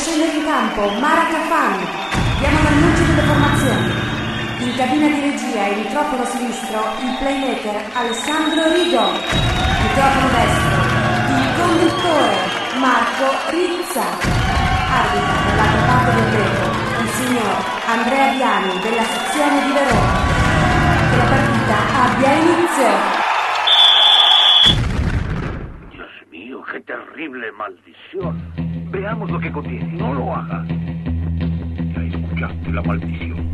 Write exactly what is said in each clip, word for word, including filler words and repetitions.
scendere in campo Maraca Fan. Diamo l'annuncio delle formazioni. In cabina di regia il microfono sinistro il playmaker Alessandro Rigo. Microfono destro il conduttore Marco Rizza. Arbitra dall'altra parte del vetro il signor Andrea Viani della sezione di Verona. Che la partita abbia inizio. ¡Qué terrible maldición! Veamos lo que contiene. No lo hagas. Ya escuchaste la maldición.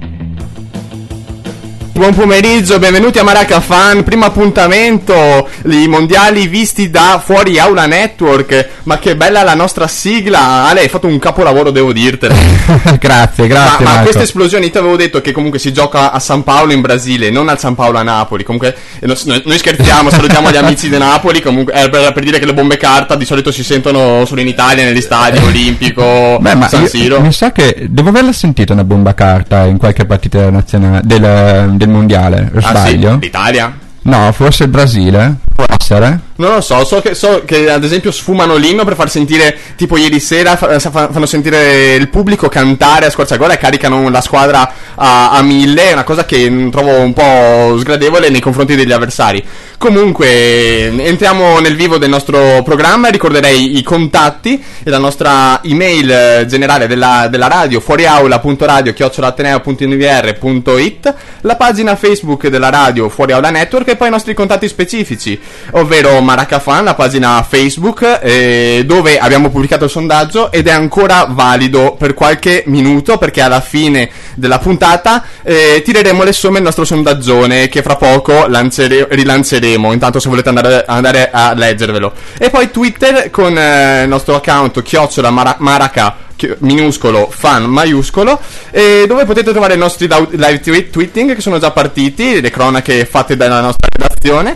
Buon pomeriggio, benvenuti a Maraca Fan, primo appuntamento, i mondiali visti da Fuori Aula Network. Ma che bella la nostra sigla, Ale, hai fatto un capolavoro, devo dirtelo. Grazie, grazie. Ma, ma Marco. queste esplosioni, ti avevo detto che comunque si gioca a San Paolo in Brasile, non al San Paolo a Napoli. Comunque noi, noi scherziamo, salutiamo gli amici di Napoli. Comunque è per, per dire che le bombe carta di solito si sentono solo in Italia, negli stadi Olimpico, Beh, ma San io, Siro. mi sa che devo averla sentita una bomba carta in qualche partita nazionale del, del mondiale, o Ah sì, sbaglio? l'Italia? No, forse il Brasile, può essere. Non lo so, so che, so che ad esempio sfumano l'inno per far sentire, tipo ieri sera fa, fa, fanno sentire il pubblico cantare a squarciagola e caricano la squadra a, a mille, è una cosa che trovo un po' sgradevole nei confronti degli avversari. Comunque entriamo nel vivo del nostro programma e ricorderei i contatti e la nostra email generale della, della radio, fuoriaula.radio chiocciola ateneo punto n v r punto i t, la pagina Facebook della radio Fuori Aula Network e poi i nostri contatti specifici, ovvero Maraca Fan, la pagina Facebook, eh, dove abbiamo pubblicato il sondaggio ed è ancora valido per qualche minuto, perché alla fine della puntata eh, tireremo le somme del nostro sondaggione che fra poco lancere- rilanceremo, intanto se volete andare, andare a leggervelo. E poi Twitter con eh, il nostro account chiocciola Mara- Maraca minuscolo fan maiuscolo, eh, dove potete trovare i nostri live tweet, tweeting che sono già partiti, le cronache fatte dalla nostra redazione,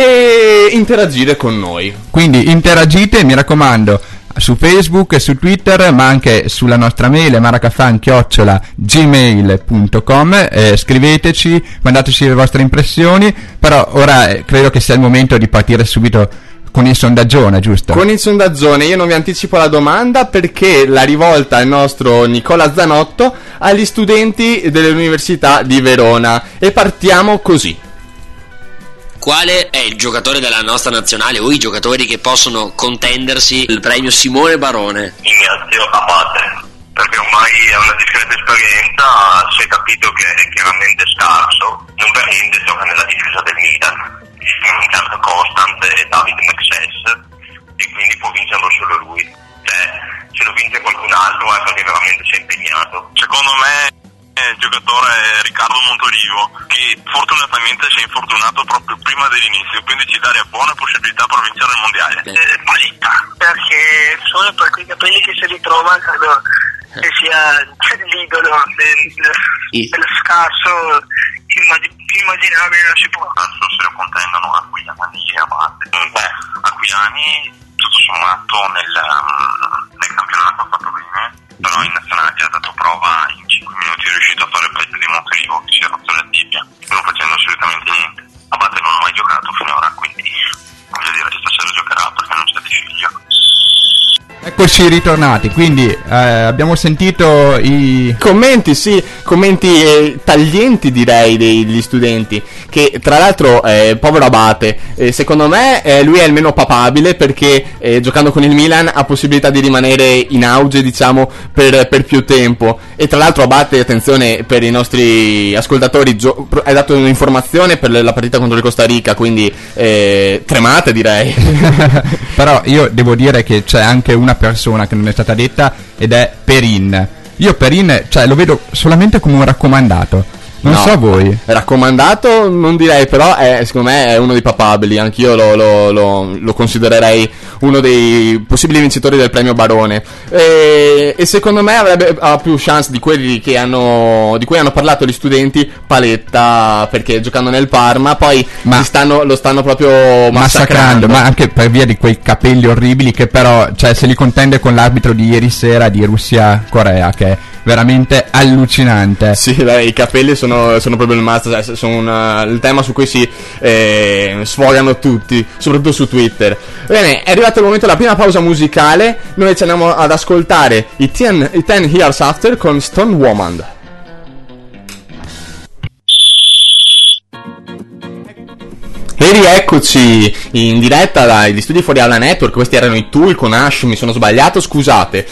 e interagire con noi. Quindi interagite, mi raccomando, su Facebook e su Twitter, ma anche sulla nostra mail maracafan chiocciola gmail punto com, eh, scriveteci, mandateci le vostre impressioni. Però ora eh, credo che sia il momento di partire subito con il sondaggione, giusto? Con il sondaggione, io non vi anticipo la domanda perché la rivolta il nostro Nicola Zanotto agli studenti dell'Università di Verona, e partiamo così. Quale è il giocatore della nostra nazionale o i giocatori che possono contendersi il premio Simone Barone? Ignazio Abate, perché ormai è una discreta esperienza, si è capito che è chiaramente scarso, non per niente gioca nella difesa del Milan, mancando Constant e David Mexes, e quindi può vincerlo solo lui. Cioè, se lo vince qualcun altro è perché veramente si è impegnato. Secondo me il giocatore è Riccardo Montolivo, che fortunatamente si è infortunato proprio prima dell'inizio, quindi ci darebbe buone possibilità per vincere il mondiale. Eh, Paletta, perché solo per quei capelli che se li trova credo che sia l'idolo del, del scarso immag- immaginabile, non si può. Adesso se lo contendono Aquilani e Abate. Beh, Aquilani tutto sommato nel, nel campionato ha fatto bene, però in nazionale ha dato prova, in cinque minuti è riuscito a fare il peggio di Montolivo che si è rotto la tibia, non facendo assolutamente niente. Abate non ha mai giocato finora, quindi voglio dire, stasera giocherà perché non c'è di figlio. Eccoci ritornati, quindi eh, abbiamo sentito i commenti, sì, commenti eh, taglienti direi degli studenti, che tra l'altro eh, povero Abate, eh, secondo me eh, lui è il meno papabile perché eh, giocando con il Milan ha possibilità di rimanere in auge, diciamo, per, per più tempo. E tra l'altro Abate, attenzione per i nostri ascoltatori, gio- hai dato un'informazione per la partita contro il Costa Rica, quindi eh, tremate direi. Però io devo dire che c'è anche una persona che non è stata detta, ed è Perin. Io Perin, cioè, lo vedo solamente come un raccomandato. Non no, so voi. Raccomandato non direi, però è, secondo me è uno dei papabili. Anch'io lo, lo, lo, lo considererei uno dei possibili vincitori del premio Barone. E, e secondo me avrebbe ha più chance di quelli che hanno di cui hanno parlato gli studenti, Paletta, perché giocando nel Parma poi ma, stanno, lo stanno proprio massacrando. massacrando. Ma anche per via di quei capelli orribili che però, cioè, se li contende con l'arbitro di ieri sera di Russia-Corea, che veramente allucinante. Sì, dai, i capelli sono, sono proprio il master, cioè, sono una, il tema su cui si eh, sfogano tutti, soprattutto su Twitter. Bene, è arrivato il momento della prima pausa musicale. Noi ci andiamo ad ascoltare i Ten, i ten Years After con Stone Woman. E rieccoci in diretta dagli studi Fuori Aula Network. Questi erano i Tool con Ash, mi sono sbagliato, scusate.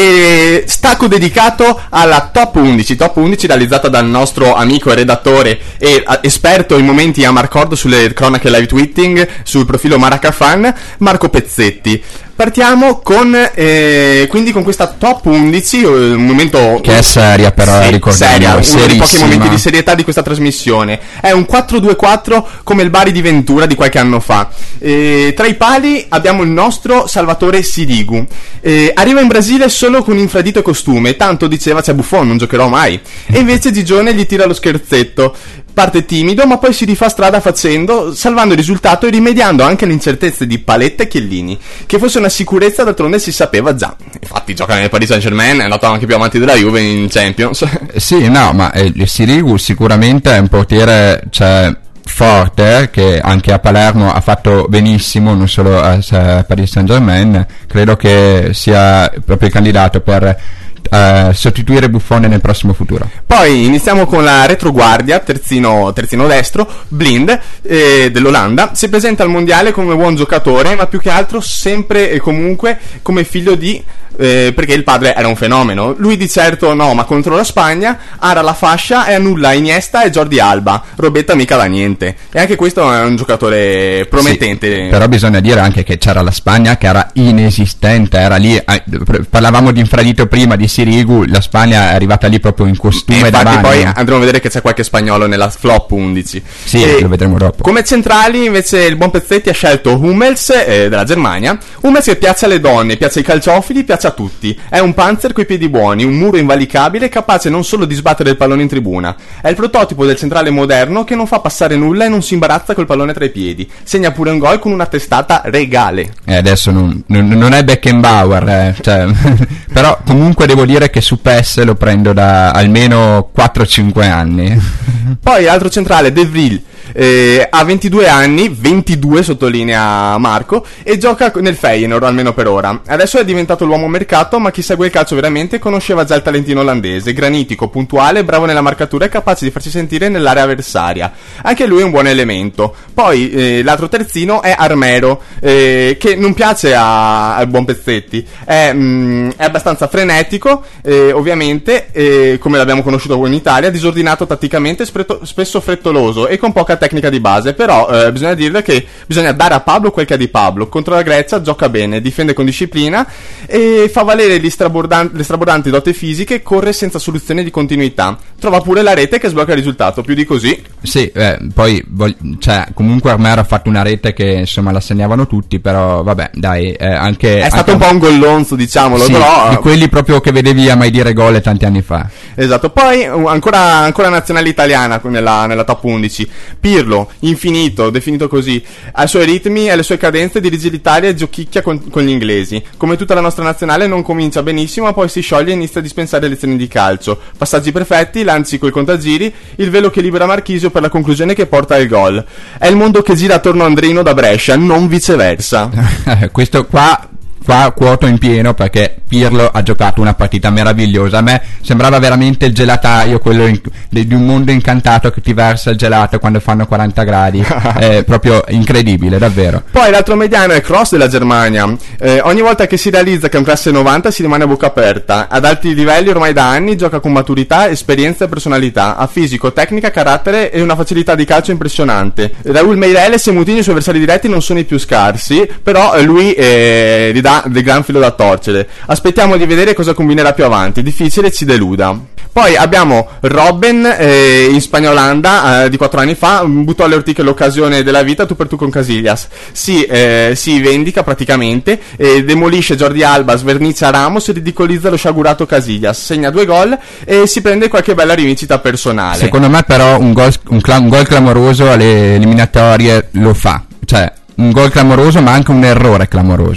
E stacco dedicato alla Top undici, Top undici realizzata dal nostro amico e redattore e esperto in momenti a Marcord sulle cronache live tweeting sul profilo Maracafan, Marco Pezzetti. Partiamo con eh, quindi con questa Top undici, un momento che è seria, però sì, ricordiamo, seria, uno dei pochi momenti di serietà di questa trasmissione. È un quattro due quattro come il Bari di Ventura di qualche anno fa. Eh, tra i pali abbiamo il nostro Salvatore Sirigu. Eh, arriva in Brasile solo con infradito e costume, tanto diceva c'è Buffon, non giocherò mai. E invece Gigione gli tira lo scherzetto. Parte timido, ma poi si rifà strada facendo, salvando il risultato e rimediando anche le incertezze di Paletta e Chiellini. Che fosse una sicurezza, d'altronde si sapeva già. Infatti gioca nel Paris Saint-Germain, è andato anche più avanti della Juve in Champions. Sì, no, ma eh, il Sirigu sicuramente è un portiere, cioè, forte, che anche a Palermo ha fatto benissimo, non solo a, a Paris Saint-Germain. Credo che sia proprio il candidato per Uh, sostituire Buffone nel prossimo futuro. Poi iniziamo con la retroguardia, terzino, terzino destro, Blind eh, dell'Olanda. Si presenta al mondiale come buon giocatore, ma più che altro sempre e comunque come figlio di eh, perché il padre era un fenomeno. Lui di certo no, ma contro la Spagna ara la fascia e annulla Iniesta e Jordi Alba. Robetta mica da niente. E anche questo è un giocatore promettente. Sì, però bisogna dire anche che c'era la Spagna che era inesistente, era lì, eh, parlavamo di infradito prima, di Sirigu, la Spagna è arrivata lì proprio in costume da bagno. Poi andremo a vedere che c'è qualche spagnolo nella flop undici. Sì, e lo vedremo dopo. Come centrali invece il buon Pezzetti ha scelto Hummels eh, della Germania. Hummels che piace alle donne, piace ai calciofili, piace a tutti. È un panzer coi piedi buoni, un muro invalicabile capace non solo di sbattere il pallone in tribuna. È il prototipo del centrale moderno che non fa passare nulla e non si imbarazza col pallone tra i piedi. Segna pure un gol con una testata regale. E eh, adesso non, non, non è Beckenbauer, eh, cioè, però comunque devo dire che su P E S lo prendo da almeno quattro cinque anni. Poi altro centrale, De Vrij, eh, ha ventidue anni, ventidue sottolinea Marco, e gioca nel Feyenoord almeno per ora. Adesso è diventato l'uomo mercato, ma chi segue il calcio veramente conosceva già il talentino olandese, granitico, puntuale, bravo nella marcatura e capace di farsi sentire nell'area avversaria. Anche lui è un buon elemento. Poi eh, l'altro terzino è Armero, eh, che non piace a, al buon Pezzetti, è, mh, è abbastanza frenetico, eh, ovviamente, eh, come l'abbiamo conosciuto in Italia, disordinato tatticamente, spreto, spesso frettoloso e con poca tecnica di base, però eh, bisogna dire che bisogna dare a Pablo quel che è di Pablo. Contro la Grecia gioca bene, difende con disciplina e fa valere gli strabordanti, le strabordanti doti fisiche, corre senza soluzione di continuità, trova pure la rete che sblocca il risultato, più di così. Sì, eh, poi vog- cioè, comunque Armero ha fatto una rete che insomma la segnavano tutti, però vabbè, dai, eh, anche è stato anche un po' un gollonzo, diciamolo, sì, però di quelli proprio che vedevi a mai dire gol tanti anni fa. Esatto. Poi ancora, ancora nazionale italiana nella, nella top undici, Pirlo, infinito, definito così, ai suoi ritmi e alle sue cadenze dirige l'Italia e giochicchia con, con gli inglesi. Come tutta la nostra nazionale non comincia benissimo, ma poi si scioglie e inizia a dispensare lezioni di calcio, passaggi perfetti, lanci coi contagiri, il velo che libera Marchisio per la conclusione che porta al gol. È il mondo che gira attorno a Andrino da Brescia, non viceversa. Questo qua Qua quoto in pieno, perché Pirlo ha giocato una partita meravigliosa. A me sembrava veramente il gelataio, quello in, di, di un mondo incantato che ti versa il gelato quando fanno quaranta gradi. È proprio incredibile, davvero. Poi l'altro mediano è Kroos della Germania. Eh, ogni volta che si realizza che è un classe novanta si rimane a bocca aperta. Ad alti livelli ormai da anni gioca con maturità, esperienza e personalità. Ha fisico, tecnica, carattere e una facilità di calcio impressionante. Raul Meireles e Moutinho, i suoi avversari diretti, non sono i più scarsi, però lui eh, gli dà del gran filo da torcere. Aspettiamo di vedere cosa combinerà più avanti, difficile ci deluda. Poi abbiamo Robben eh, in Spagna-Olanda eh, di quattro anni fa, buttò alle ortiche l'occasione della vita tu per tu con Casillas. Si, eh, si vendica praticamente, eh, demolisce Jordi Alba, svernicia Ramos e ridicolizza lo sciagurato Casillas, segna due gol e si prende qualche bella rivincita personale. Secondo me però un gol, un, cla- un gol clamoroso alle eliminatorie lo fa, cioè un gol clamoroso ma anche un errore clamoroso.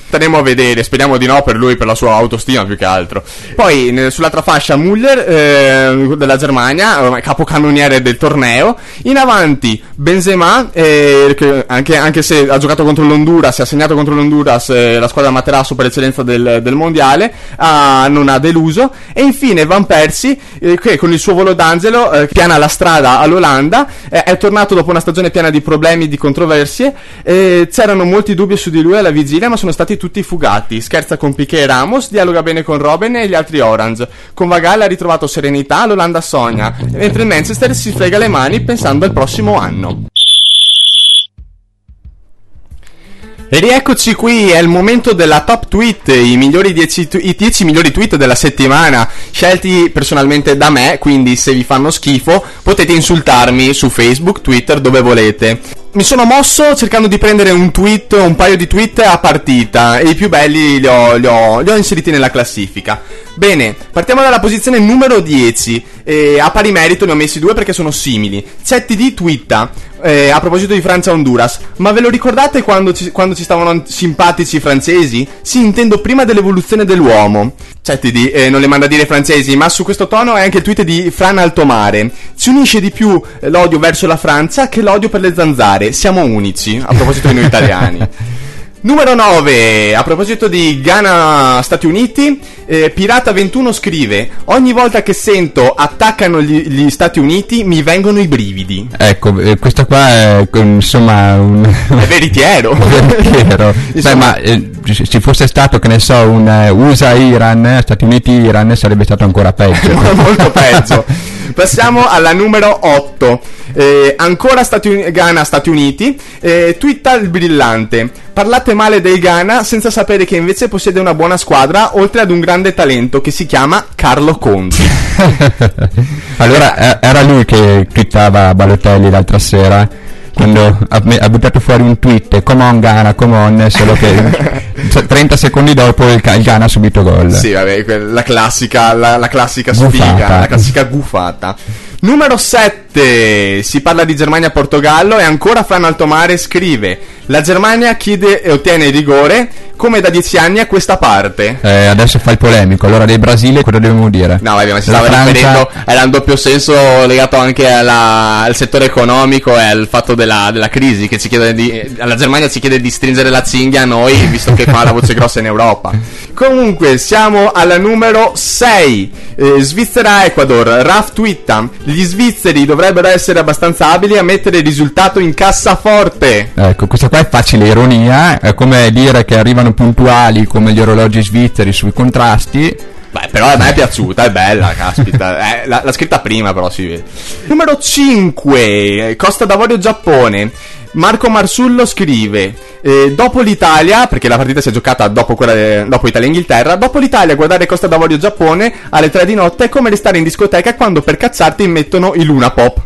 staremo a vedere, speriamo di no per lui, per la sua autostima più che altro. Poi ne, sull'altra fascia Müller eh, della Germania, capocannoniere del torneo. In avanti Benzema, eh, che anche, anche se ha giocato contro l'Honduras, ha segnato contro l'Honduras, eh, la squadra Materasso per eccellenza del, del mondiale, ah, non ha deluso. E infine Van Persie, eh, che con il suo volo d'angelo eh, piana la strada all'Olanda, eh, è tornato dopo una stagione piena di problemi, di controversie. Eh, c'erano molti dubbi su di lui alla vigilia, ma sono stati tutti fugati. Scherza con Piqué e Ramos, dialoga bene con Robben e gli altri Orange. Con Vagal ha ritrovato serenità, l'Olanda sogna, mentre il Manchester si frega le mani pensando al prossimo anno. E rieccoci qui, è il momento della top tweet, i migliori dieci, i dieci migliori tweet della settimana, scelti personalmente da me, quindi se vi fanno schifo potete insultarmi su Facebook, Twitter, dove volete. Mi sono mosso cercando di prendere un tweet, un paio di tweet a partita, e i più belli li ho, li ho, li ho inseriti nella classifica. Bene, partiamo dalla posizione numero dieci, e a pari merito ne ho messi due perché sono simili. Z T D twitta, eh, a proposito di Francia-Honduras: ma ve lo ricordate quando ci, quando ci stavano simpatici i francesi? Sì, intendo prima dell'evoluzione dell'uomo. Z T D eh, non le manda a dire francesi, ma su questo tono è anche il tweet di Fran Altomare. Ci unisce di più l'odio verso la Francia che l'odio per le zanzare. Siamo unici, a proposito di noi italiani. Numero nove, a proposito di Ghana-Stati Uniti, eh, Pirata ventuno scrive: ogni volta che sento attaccano gli, gli Stati Uniti mi vengono i brividi. Ecco, eh, questa qua è insomma un... è veritiero. veritiero. Beh, ma eh, se fosse stato, che ne so, un eh, U S A-Iran, Stati Uniti-Iran, sarebbe stato ancora peggio. Molto peggio. Passiamo alla numero otto, eh, ancora Stati Un- Ghana Stati Uniti, eh, twitta il brillante: parlate male del Ghana senza sapere che invece possiede una buona squadra, oltre ad un grande talento che si chiama Carlo Conti. Allora eh, era lui che twittava Balotelli l'altra sera, quando ha, ha buttato fuori un tweet: come on Ghana, come on, solo che trenta secondi dopo il, il Ghana ha subito gol. Sì, vabbè, la classica, la, la classica sfiga, gufata. la classica gufata. Numero sette, si parla di Germania-Portogallo, e ancora Fran Altomare scrive: la Germania chiede e ottiene il rigore, come da dieci anni a questa parte. Eh, adesso fa il polemico, allora del Brasile cosa dobbiamo dire? No, vabbè, ma si La stava Francia... riferendo, era un doppio senso legato anche alla, al settore economico e al fatto della, della crisi, che ci chiede di, alla Germania ci chiede di stringere la cinghia a noi, visto che fa la voce grossa in Europa. Comunque, siamo alla numero sei, eh, Svizzera-Ecuador. Raf twitta: gli svizzeri dovrebbero essere abbastanza abili a mettere il risultato in cassaforte. Ecco, questa qua è facile ironia, è come dire che arrivano puntuali come gli orologi svizzeri sui contrasti. Beh, però a me è piaciuta, è bella, caspita. eh, l'ha, l'ha scritta prima, però si vede. Numero cinque, Costa d'Avorio Giappone. Marco Marsullo scrive: eh, dopo l'Italia, perché la partita si è giocata dopo quella de, dopo Italia-Inghilterra, dopo l'Italia guardare Costa d'Avorio Giappone alle tre di notte è come restare in discoteca quando per cazzarti mettono i Luna Pop.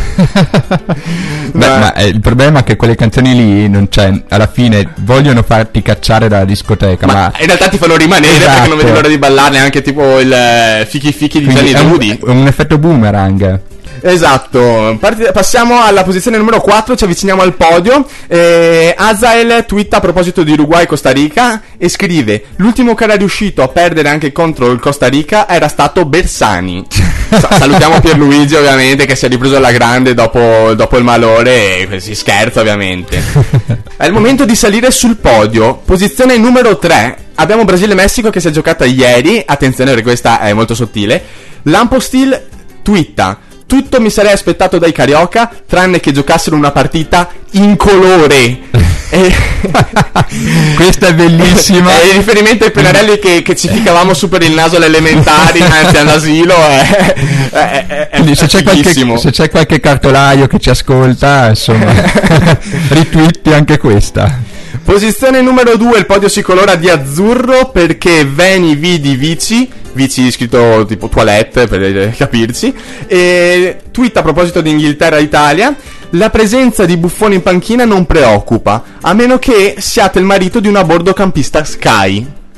Beh, ma eh, il problema è che quelle canzoni lì non c'è, alla fine vogliono farti cacciare dalla discoteca, ma, ma in realtà ti fanno rimanere, esatto, perché non vedi l'ora di ballarne, anche tipo il eh, fichi fichi di Gianni Dudi. È un effetto boomerang. Esatto. Part- passiamo alla posizione numero quattro, ci avviciniamo al podio. eh, Azael twitta a proposito di Uruguay e Costa Rica e scrive: l'ultimo che era riuscito a perdere anche contro il Costa Rica era stato Bersani. Sa- salutiamo Pierluigi, ovviamente, che si è ripreso alla grande dopo, dopo il malore, e si scherza ovviamente. È il momento di salire sul podio. Posizione numero tre, abbiamo Brasile-Messico che si è giocata ieri. Attenzione, perché questa è molto sottile. Lampostil twitta: tutto mi sarei aspettato dai carioca, tranne che giocassero una partita in colore. E... questa è bellissima. È il riferimento ai pennarelli che, che ci ficcavamo su per il naso alle elementari, anzi all'asilo. È, è, è, è, Quindi se, è c'è qualche, se c'è qualche cartolaio che ci ascolta, insomma, ritwitti anche questa. Posizione numero due, il podio si colora di azzurro perché Veni Vidi Vici, Vici scritto tipo toilette per capirci, e tweet a proposito di Inghilterra-Italia: la presenza di Buffon in panchina non preoccupa, a meno che siate il marito di una bordocampista Sky.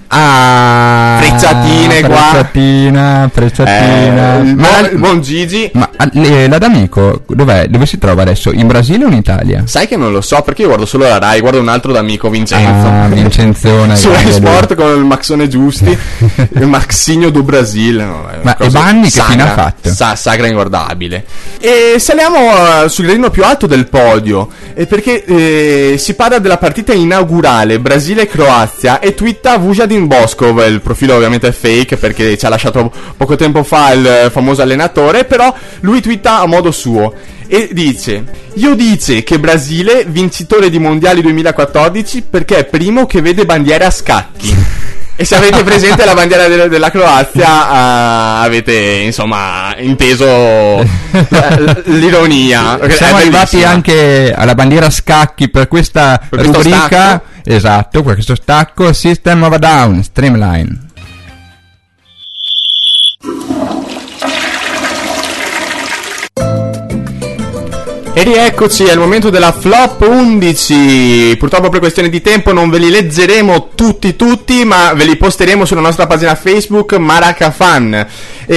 Ah, frecciatine qua. Frecciatina, frecciatina. Eh, il ma buon, il buon Gigi. Ma eh, la D'Amico dov'è? Dove si trova adesso? In Brasile o in Italia? Sai che non lo so, perché io guardo solo la Rai, guardo un altro d'amico, Vincenzo. Ah, Vincenzone. Su Rai grande lui. Sport con il Maxone Giusti, il Maxinho do Brasile. No, Ma e Banni che fine ha fatto? Sa, sagra inguardabile. E saliamo uh, sul gradino più alto del podio, eh, perché eh, si parla della partita inaugurale Brasile-Croazia e twitta Vujadin Boskov, il profilo ovviamente è fake perché ci ha lasciato poco tempo fa il famoso allenatore, però lui twitta a modo suo e dice: io dice che Brasile vincitore di mondiali duemilaquattordici perché è primo che vede bandiera a scacchi. E se avete presente la bandiera de- della Croazia, uh, avete insomma inteso l- l'ironia. Siamo arrivati anche alla bandiera a scacchi per questa per rubrica. Stacco. Esatto, per questo stacco. System of a Down, Streamline. E rieccoci, è il momento della flop undici. Purtroppo per questione di tempo non ve li leggeremo tutti tutti, ma ve li posteremo sulla nostra pagina Facebook Maracafan.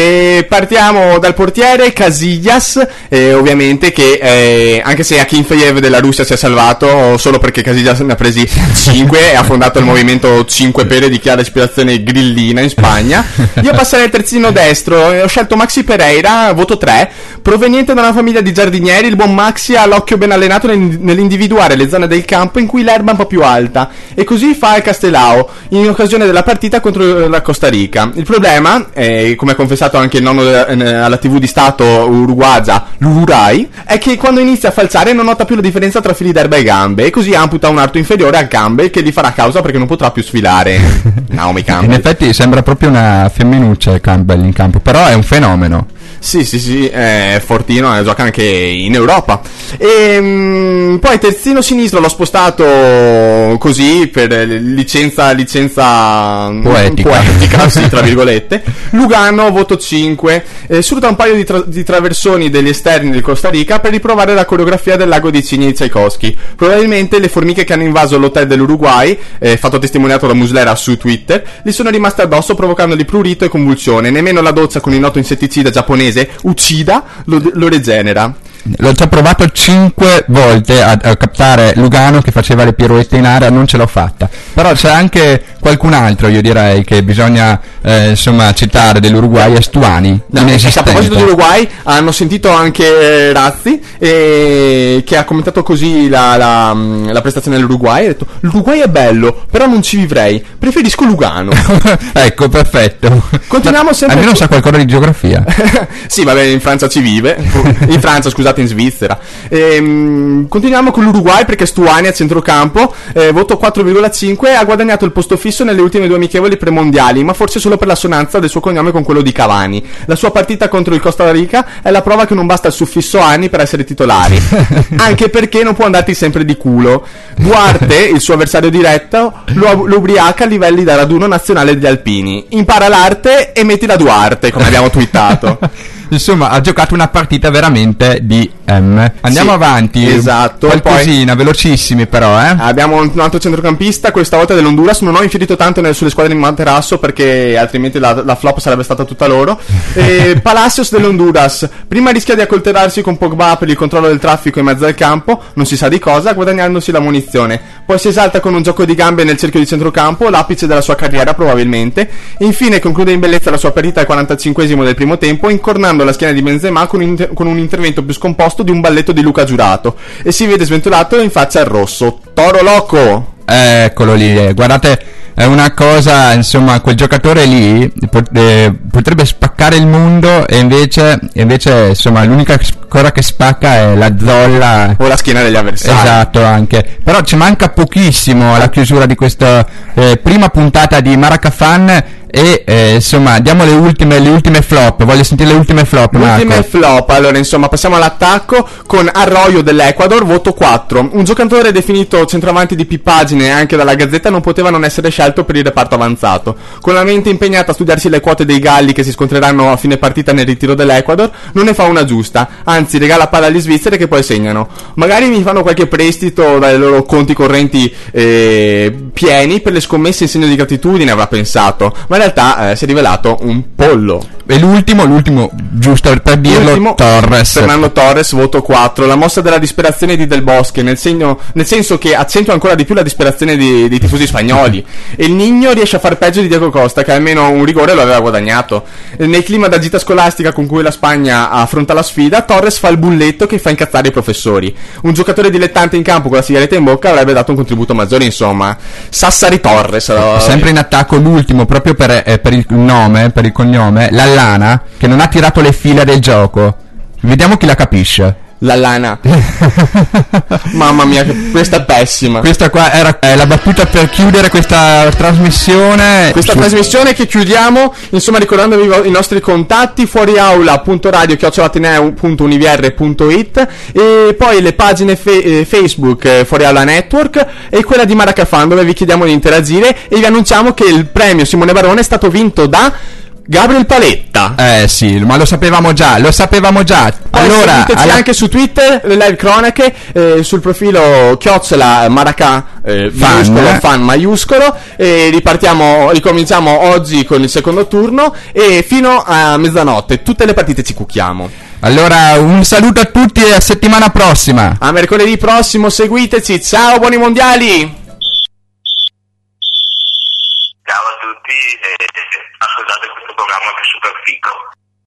E partiamo dal portiere Casillas, eh, ovviamente che eh, anche se Akinfeyev della Russia si è salvato solo perché Casillas ne ha presi cinque e ha fondato il movimento cinque pere di chiara ispirazione grillina in Spagna. Io passerei al terzino destro e ho scelto Maxi Pereira, voto tre, proveniente da una famiglia di giardinieri. Il buon Maxi ha l'occhio ben allenato nell'individuare le zone del campo in cui l'erba è un po' più alta, e così fa il Castelao in occasione della partita contro la Costa Rica. Il problema, eh, come ha confessato anche il nonno de- eh, alla tivù di Stato uruguagia, l'Ururai, è che quando inizia a falciare non nota più la differenza tra fili d'erba e gambe, e così amputa un arto inferiore a gambe che gli farà causa perché non potrà più sfilare. Naomi Campbell. In effetti sembra proprio una femminuccia Campbell in campo, però è un fenomeno. Sì, sì, sì, è fortino, eh, gioca anche in Europa. E mh, poi terzino sinistro l'ho spostato così per licenza licenza poetica, poetica sì, tra virgolette. Lugano, voto cinque, eh, sfrutta un paio di, tra- di traversoni degli esterni del Costa Rica per riprovare la coreografia del lago di Cigni di Tchaikovsky. Probabilmente le formiche che hanno invaso l'hotel dell'Uruguay, eh, fatto testimoniato da Muslera su Twitter, gli sono rimaste addosso provocandogli prurito e convulsione. Nemmeno la doccia con il noto insetticida giapponese Uccida lo, lo regenera. L'ho già provato cinque volte a, a captare Lugano che faceva le pirouette in aria, non ce l'ho fatta. Però c'è anche qualcun altro, io direi, che bisogna eh, insomma citare dell'Uruguay, è Stuani. No, a proposito dell'Uruguay, hanno sentito anche eh, Razzi, eh, che ha commentato così la, la, la prestazione dell'Uruguay. Ha detto: l'Uruguay è bello, però non ci vivrei, preferisco Lugano. Ecco, perfetto. Continuiamo sempre. Almeno sa qualcosa di geografia. Sì, vabbè, in Francia ci vive. In Francia, scusate, in Svizzera. Ehm, continuiamo con l'Uruguay perché Stuani a centrocampo, eh, voto quattro virgola cinque, ha guadagnato il posto fisso nelle ultime due amichevoli premondiali, ma forse solo per l'assonanza del suo cognome con quello di Cavani. La sua partita contro il Costa Rica è la prova che non basta il suffisso anni per essere titolari, anche perché non può andarti sempre di culo. Duarte, il suo avversario diretto, lo, lo ubriaca a livelli da raduno nazionale degli alpini. Impara l'arte e metti la Duarte, come abbiamo twittato. Insomma, ha giocato una partita veramente di M. Andiamo sì, avanti. Esatto. Qualcosina, poi, velocissimi però, eh. Abbiamo un altro centrocampista, questa volta dell'Honduras. Non ho infierito tanto nelle, sulle squadre di Materasso perché altrimenti la, la flop sarebbe stata tutta loro. E Palacios dell'Honduras. Prima rischia di accoltellarsi con Pogba per il controllo del traffico in mezzo al campo, non si sa di cosa, guadagnandosi la munizione. Poi si esalta con un gioco di gambe nel cerchio di centrocampo, l'apice della sua carriera probabilmente. Infine conclude in bellezza la sua partita al quarantacinquesimo del primo tempo, incornando la schiena di Benzema con, inter- con un intervento più scomposto di un balletto di Luca Giurato, e si vede sventolato in faccia al rosso. Toro loco! Eccolo lì, guardate, è una cosa, insomma, quel giocatore lì pot- eh, potrebbe spaccare il mondo, e invece, invece insomma, l'unica cosa che spacca è la zolla o la schiena degli avversari. Esatto, anche. Però ci manca pochissimo alla chiusura di questa eh, prima puntata di Maracafan. E eh, insomma diamo le ultime le ultime flop. Voglio sentire le ultime flop, Marco. Ultime flop. Allora insomma passiamo all'attacco con Arroyo dell'Ecuador, voto quattro. Un giocatore definito centravanti di pippagine anche dalla Gazzetta non poteva non essere scelto per il reparto avanzato. Con la mente impegnata a studiarsi le quote dei galli che si scontreranno a fine partita nel ritiro dell'Ecuador, non ne fa una giusta, anzi regala palla agli svizzeri che poi segnano. Magari mi fanno qualche prestito dai loro conti correnti eh, pieni per le scommesse in segno di gratitudine, avrà pensato, ma in realtà eh, si è rivelato un pollo. E l'ultimo, l'ultimo, giusto per dirlo, L'ultimo, Torres. Fernando Torres, voto quattro. La mossa della disperazione di Del Bosque, nel, segno, nel senso che accentua ancora di più la disperazione di, dei tifosi spagnoli. E il Nigno riesce a far peggio di Diego Costa, che almeno un rigore lo aveva guadagnato. Nel clima da gita scolastica con cui la Spagna affronta la sfida, Torres fa il bulletto che fa incazzare i professori. Un giocatore dilettante in campo con la sigaretta in bocca avrebbe dato un contributo maggiore, insomma. Sassari Torres. Allora. Sempre in attacco l'ultimo, proprio per, eh, per il nome, per il cognome, Lallana, che non ha tirato le fila del gioco. Vediamo chi la capisce. La lana. Mamma mia, questa è pessima. Questa qua era eh, la battuta per chiudere questa trasmissione. Questa Su... trasmissione che chiudiamo, insomma, ricordandovi i, vo- i nostri contatti: fuoriaula.radio chiocciola punto univier punto it, e poi le pagine fe- eh, Facebook eh, Fuoriaula Network e quella di Maracafan, dove vi chiediamo di interagire e vi annunciamo che il premio Simone Barone è stato vinto da Gabriel Paletta. Eh sì, ma lo sapevamo già, lo sapevamo già. Allora, seguiteci alla... anche su Twitter, le live cronache, eh, sul profilo chiocciola Maracà eh, fan, minuscolo, eh. fan maiuscolo, e ripartiamo, ricominciamo oggi con il secondo turno e fino a mezzanotte tutte le partite ci cucchiamo. Allora, un saluto a tutti e a settimana prossima. A mercoledì prossimo, seguiteci. Ciao, buoni mondiali. Ciao a tutti e ascoltate questo programma che è super figo.